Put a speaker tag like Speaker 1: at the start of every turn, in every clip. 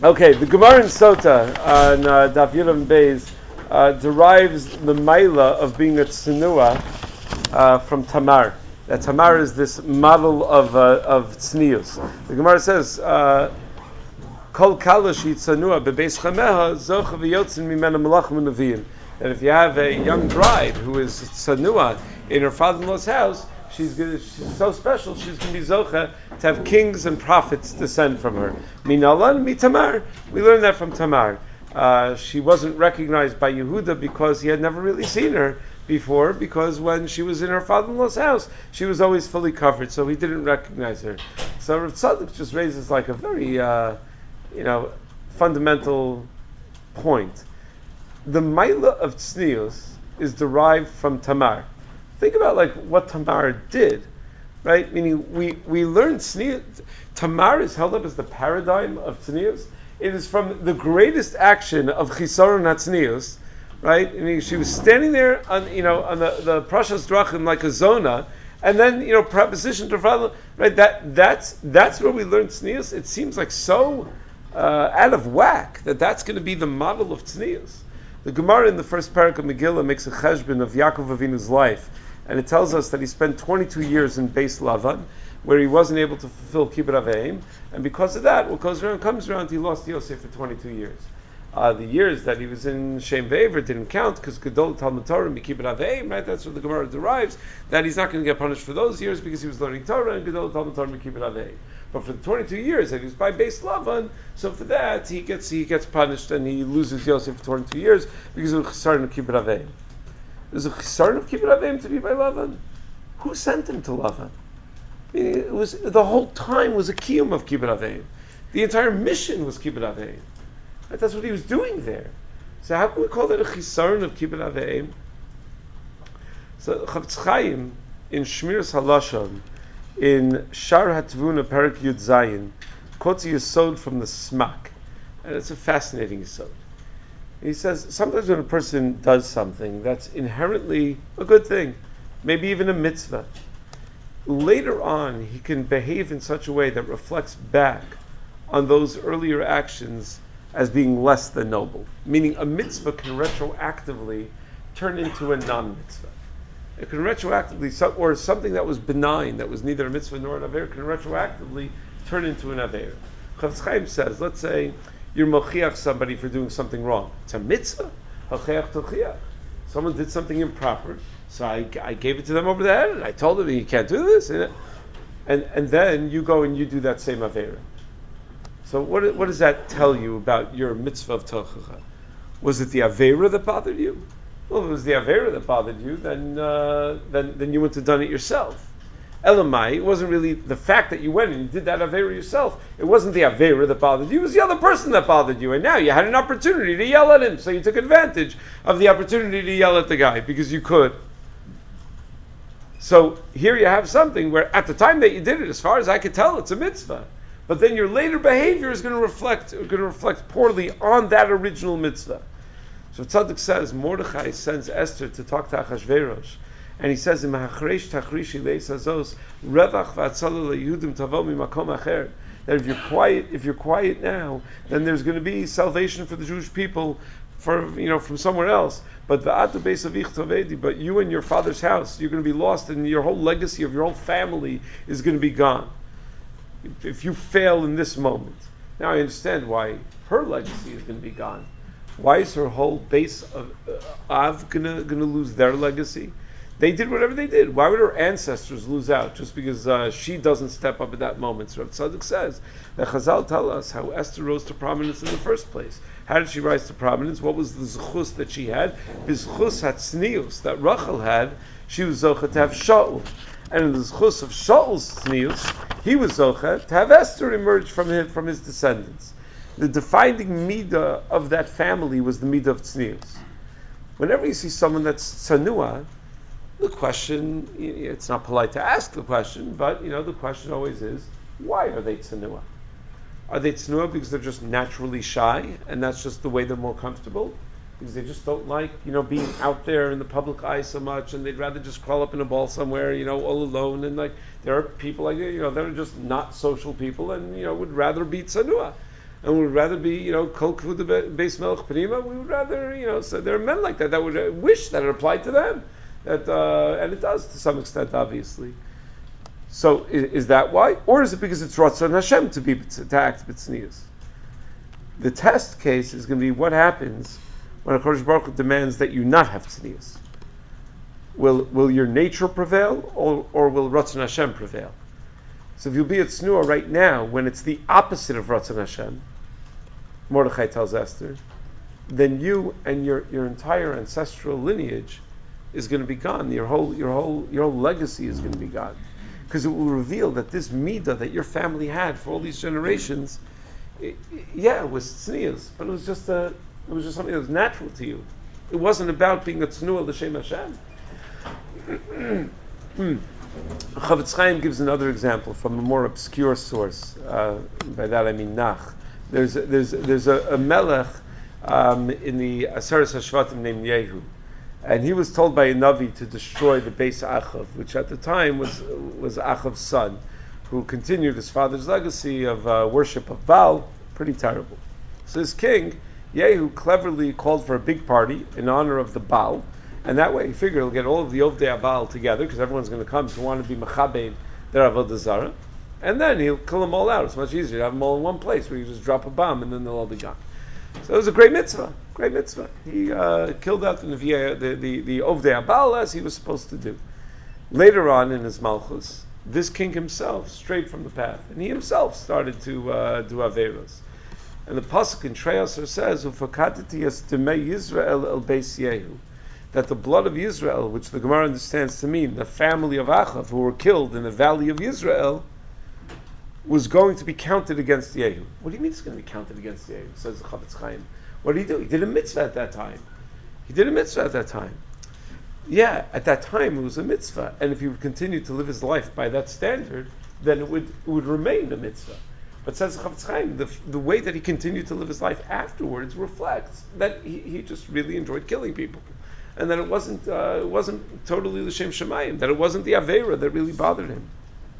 Speaker 1: Okay, the Gemara in Sota on Daf Yudam Beis derives the Maila of being a Tsunua from Tamar. That Tamar is this model of Tznius. The Gemara says, Kol kalashi Tsunua bebeis chameha zocha v'yotzin mimena malachim u'neviim. That if you have a young bride who is Tsunua in her father-in-law's house, she's so special, she's going to be Zocha to have kings and prophets descend from her. Minalan, Tamar. We learned that from Tamar. She wasn't recognized by Yehuda because he had never really seen her before, because when she was in her father-in-law's house, she was always fully covered, so he didn't recognize her. So Rav Tzadok just raises like a very, fundamental point. The Maila of Tznius is derived from Tamar. Think about like what Tamar did, right? Meaning we learned Tznius. Tamar is held up as the paradigm of Tznius. It is from the greatest action of Chisaron HaTznius, right? I mean, she was standing there on the Prashas Drachim like a zona, and then preposition to father, right? That's where we learned Tznius. It seems like so out of whack that's going to be the model of Tznius. The Gemara in the first parak of Megillah makes a cheshbon of Yaakov Avinu's life, and it tells us that he spent 22 years in Beis Lavan, where he wasn't able to fulfill Kibbut Aveim, and because of that, what comes around, he lost Yosef for 22 years. The years that he was in Shem Ve'ever didn't count, because Gedol Talmud Torah and Kibbut Aveim, right? That's where the Gemara derives, that he's not going to get punished for those years because he was learning Torah and Gedol Talmud Torah and Kibbut Aveim. But for the 22 years that he was by Beis Lavan, so for that he gets punished and he loses Yosef for 22 years because of the Chesaron of Kibbut Aveim. There's a Chesaron of Kibbut Aveim to be by Lavan. Who sent him to Lavan? I mean, it was the whole time was a kiyum of Kibbut Aveim. The entire mission was Kibbut Aveim. Right? That's what he was doing there. So how can we call that a Chesaron of Kibbut Aveim? So Chavetz Chaim in Shmiras Halashon in Shar HaTvuna Perek Yud Zayin quotes a yesod from the Smak, and it's a fascinating yesod. He says sometimes when a person does something that's inherently a good thing, maybe even a mitzvah, later on he can behave in such a way that reflects back on those earlier actions as being less than noble. Meaning a mitzvah can retroactively turn into a non-mitzvah. It can retroactively, or something that was benign, that was neither a mitzvah nor an aver, can retroactively turn into an aver. Chavetz Chaim says, let's say you're mochiach somebody for doing something wrong. It's a mitzvah. Hachiach tochiach. Someone did something improper, so I gave it to them over the head, and I told them, you can't do this. And then you go and you do that same aver. So what does that tell you about your mitzvah of tochacha? Was it the avera that bothered you? Well, if it was the avera that bothered you, then you wouldn't have done it yourself. Elamai, it wasn't really the fact that you went and you did that avera yourself. It wasn't the avera that bothered you. It was the other person that bothered you. And now you had an opportunity to yell at him, so you took advantage of the opportunity to yell at the guy because you could. So here you have something where at the time that you did it, as far as I could tell, it's a mitzvah. But then your later behavior is going to reflect poorly on that original mitzvah. So Tzadok says Mordechai sends Esther to talk to Achashverosh, and he says in Mahachresh Tachrishi Leis Hazos Revach V'Atzala LeYehudim Tavo Mimakom Acher, that if you're quiet now, then there's going to be salvation for the Jewish people from somewhere else. But V'Atu Beis Avich Tovedi, but you and your father's house, you're going to be lost, and your whole legacy of your whole family is going to be gone if you fail in this moment. Now I understand why her legacy is going to be gone. Why is her whole base of Av gonna lose their legacy? They did whatever they did. Why would her ancestors lose out just because she doesn't step up at that moment? So Rav Tzadok says that Chazal tell us how Esther rose to prominence in the first place. How did she rise to prominence? What was the zechus that she had? Bizchus hatznius that Rachel had. She was zocha to have Shaul, and in the zechus of Shaul's tznius, he was zocha to have Esther emerge from his descendants. The defining midah of that family was the midah of tznius. Whenever you see someone that's tsanua, the question, it's not polite to ask the question, but the question always is, why are they tsanua? Are they tsanua because they're just naturally shy, and that's just the way they're more comfortable? Because they just don't like, being out there in the public eye so much, and they'd rather just crawl up in a ball somewhere, all alone, and there are people like that, that are just not social people, and would rather be tsanua. and we would rather be, kol kavud beis melech prima. We would rather, so there are men like that would wish that it applied to them. That and it does to some extent, obviously. So is that why, or is it because it's Ratzon Hashem to act b'tznius? The test case is going to be what happens when HaKadosh Baruch Hu demands that you not have tznius. Will your nature prevail, or will Ratzon Hashem prevail? So if you'll be at tznuah right now, when it's the opposite of Ratzon Hashem, Mordechai tells Esther, then you and your entire ancestral lineage is going to be gone. Your whole legacy is going to be gone. Because it will reveal that this midah that your family had for all these generations, it was tznius, but it was just something that was natural to you. It wasn't about being a tznuah l'shem Hashem. Chavetz Chaim gives another example from a more obscure source. By that I mean Nach. There's a melech in the Aseres Hashvatim named Yehu. And he was told by a Navi to destroy the Beis Achav, which at the time was Achav's son, who continued his father's legacy of worship of Baal. Pretty terrible. So this king, Yehu, cleverly called for a big party in honor of the Baal, and that way he figured he'll get all of the Ovdei Baal together, because everyone's going to come to want to be Mechabein their Avodah Zarah, and then he'll kill them all out. It's much easier to have them all in one place, where you just drop a bomb and then they'll all be gone. So it was a great mitzvah. Great mitzvah. He killed out the Ovdei Baal as he was supposed to do. Later on in his Malchus, this king himself strayed from the path, and he himself started to do Averos. And the pasuk in Treyasar says, "Ufakatati yastemei Yisrael el beis Yehu," that the blood of Yisrael, which the Gemara understands to mean the family of Achav who were killed in the valley of Yisrael, was going to be counted against Yehu. What do you mean it's going to be counted against Yehu? Says the Chavetz Chaim. What did he do? He did a mitzvah at that time. Yeah, at that time it was a mitzvah, and if he would continue to live his life by that standard, then it would remain a mitzvah. But says the Chavetz Chaim, the way that he continued to live his life afterwards reflects that he just really enjoyed killing people, and that it wasn't totally l'shem shemayim, that it wasn't the avera that really bothered him.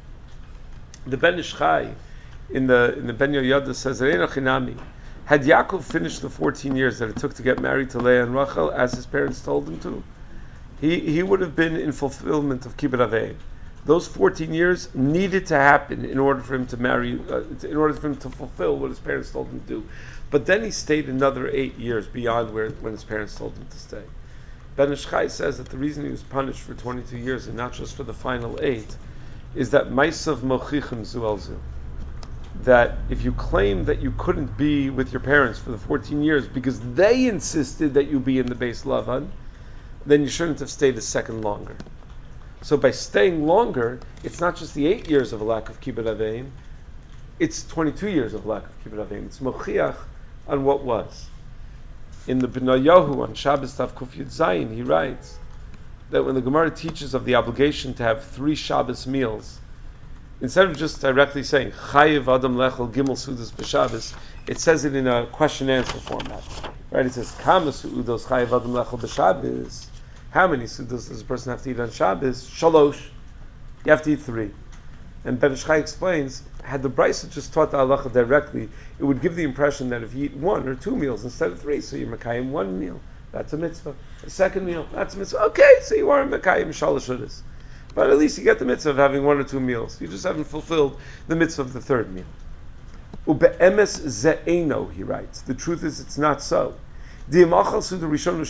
Speaker 1: The Ben Ish Chai in the Ben Yoyada says, had Yaakov finished the 14 years that it took to get married to Leah and Rachel, as his parents told him to, he would have been in fulfillment of Kibbut Avei. Those 14 years needed to happen in order for him to marry, in order for him to fulfill what his parents told him to do. But then he stayed another 8 years beyond when his parents told him to stay. Ben Ish Chai says that the reason he was punished for 22 years and not just for the final 8 is that Maisav Mochichim Zuelzu. That if you claim that you couldn't be with your parents for the 14 years because they insisted that you be in the Beis Lavan, then you shouldn't have stayed a second longer. So by staying longer, it's not just the 8 years of a lack of Kibbut Aveim, it's 22 years of lack of Kibbut Aveim. It's Mochiach on what was. In the B'nayahu on Shabbos Tav Kuf Yud Zayin, he writes that when the Gemara teaches of the obligation to have 3 Shabbos meals, instead of just directly saying Chayiv Adam Lechel Gimel Sudas B'Shabbos, it says it in a question-answer format. Right? It says Kama Su'udos Chayiv Adam Lechel B'Shabbos. How many sudas does a person have to eat on Shabbos? Shalosh. You have to eat 3. And Ben Ish Chai explains, had the Brisa just taught the halacha directly, it would give the impression that if you eat 1 or 2 meals instead of 3, so you're Mekayim 1 meal, that's a mitzvah. A second meal, that's a mitzvah. Okay, so you are Mekayim Shalosh Udas. But at least you get the mitzvah of having 1 or 2 meals. You just haven't fulfilled the mitzvah of the 3rd meal. Ube'emes ze'eno, he writes. The truth is, it's not so. Because everyone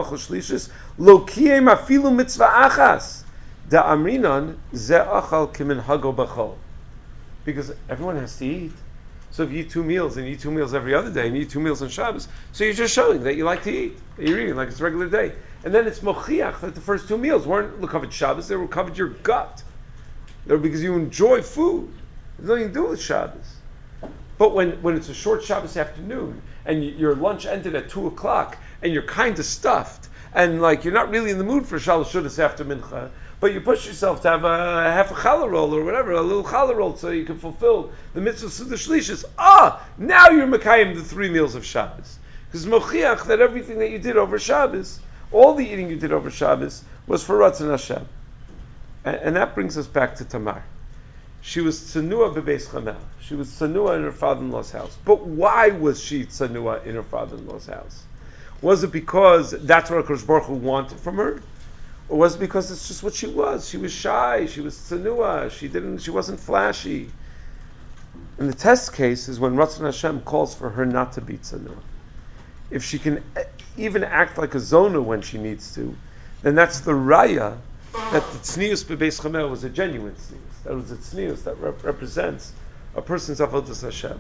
Speaker 1: has to eat. So if you eat 2 meals and you eat 2 meals every other day and you eat 2 meals on Shabbos, so you're just showing that you like to eat, that you're eating like it's a regular day. And then it's mochiach that the first 2 meals weren't covered Shabbos, they were covered your gut. They were because you enjoy food. There's nothing to do with Shabbos. But when it's a short Shabbos afternoon and your lunch ended at 2 o'clock and you're kind of stuffed and like you're not really in the mood for Shalosh Shudas after Mincha, but you push yourself to have a half a challah roll or whatever, a little challah roll so you can fulfill the mitzvah of Suda Shlishis. Now you're Mekayim the 3 meals of Shabbos. Because mochiach that everything that you did over Shabbos, all the eating you did over Shabbos was for Ratzon Hashem. And that brings us back to Tamar. she was tsanua bebeis chamel. She was tsanua in her father-in-law's house. But why was she tsanua in her father-in-law's house? Was it because that's what HaKadosh Baruch Hu wanted from her? Or was it because it's just what she was? She was shy, she was tsanua, she wasn't flashy. And the test case is when Ratzon Hashem calls for her not to be tsanua. If she can even act like a zona when she needs to, then that's the raya that the tznius bebeis chamel was a genuine tznius. That was a tznius that represents a person's avodas Hashem.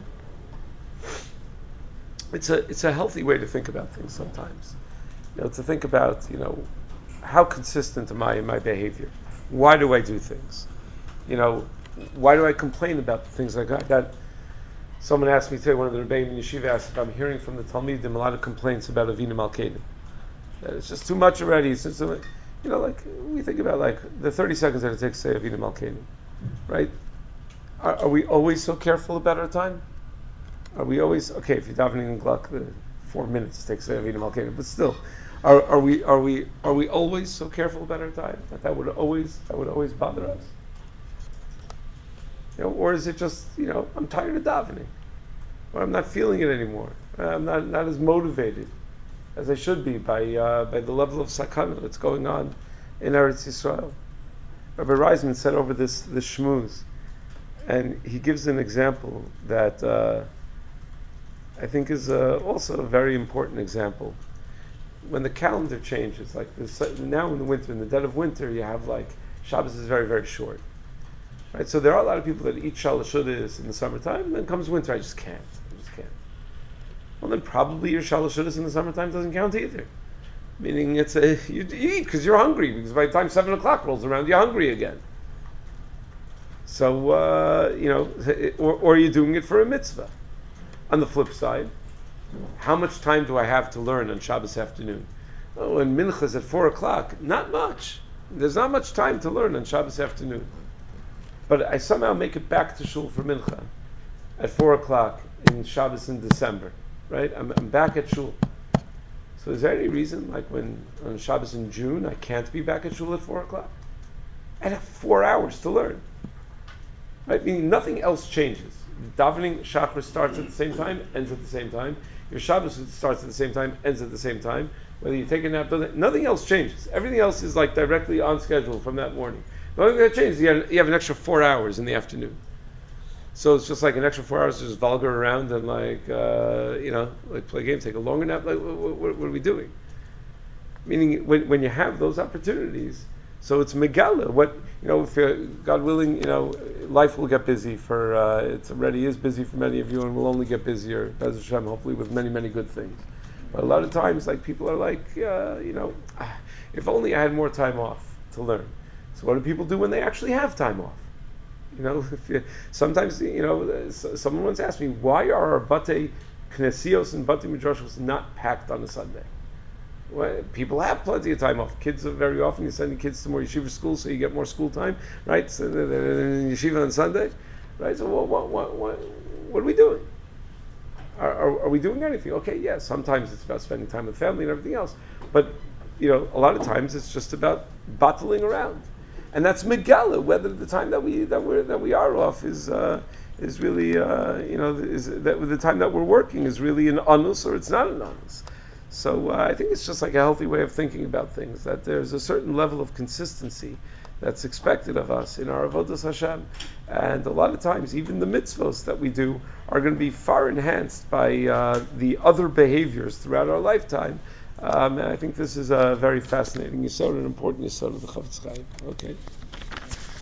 Speaker 1: It's a healthy way to think about things sometimes. To think about, how consistent am I in my behavior? Why do I do things? Why do I complain about the things like that? Someone asked me today, one of the Rebbeim in Yeshiva asked if I'm hearing from the Talmidim a lot of complaints about Avinu Malkeinu. That it's just too much already. It's just, we think about the 30 seconds that it takes to say Avinu Malkeinu, right? Are we always so careful about our time? Are we always, okay, if you're davening in Gluck, the 4 minutes it takes to say Avinu Malkeinu, but still, are we always so careful about our time that would always bother us? Or is it just, I'm tired of davening, or I'm not feeling it anymore. I'm not as motivated as I should be by the level of sakana that's going on in Eretz Yisrael. Rabbi Reisman said over this shmooze, and he gives an example that I think is also a very important example. When the calendar changes, like now in the winter, in the dead of winter, you have Shabbos is very, very short. Right, so there are a lot of people that eat shalashudas in the summertime, and then comes winter, I just can't. Well, then probably your shalashudas in the summertime doesn't count either. Meaning you eat because you're hungry, because by the time 7 o'clock rolls around, you're hungry again. So, or you're doing it for a mitzvah. On the flip side, how much time do I have to learn on Shabbos afternoon? Oh, and mincha's at 4 o'clock. Not much. There's not much time to learn on Shabbos afternoon. But I somehow make it back to shul for mincha at 4 o'clock in Shabbos in December, right? I'm back at shul. So is there any reason, when on Shabbos in June, I can't be back at shul at 4 o'clock? I have 4 hours to learn. Right? Meaning nothing else changes. Davening Shachar starts at the same time, ends at the same time. Your Shabbos starts at the same time, ends at the same time. Whether you take a nap, nothing else changes. Everything else is directly on schedule from that morning. The only thing that changes, you have an extra 4 hours in the afternoon. So it's just an extra 4 hours to just vulgar around and play games, take a longer nap. What are we doing? Meaning when you have those opportunities, so it's megala. If God willing, life will get busy it already is busy for many of you, and will only get busier, Bez Hashem, hopefully with many, many good things. But a lot of times, people are if only I had more time off to learn. So what do people do when they actually have time off? Sometimes, someone once asked me, why are our Batei Knesios and Batei Midrashos not packed on a Sunday? Well, people have plenty of time off. Kids are very often, you send your kids to more yeshiva schools so you get more school time, right? So they're in yeshiva on Sunday, right? So what are we doing? Are we doing anything? Okay, yeah, sometimes it's about spending time with family and everything else. But, a lot of times it's just about bottling around. And that's megala, whether the time that we are off is really is that the time that we're working is really an anus or it's not an anus. So I think it's just a healthy way of thinking about things, that there's a certain level of consistency that's expected of us in our avodas Hashem, and a lot of times even the mitzvos that we do are going to be far enhanced by the other behaviors throughout our lifetime. And I think this is a very fascinating yesod, an important yesod of the Chafetz Chaim. Okay.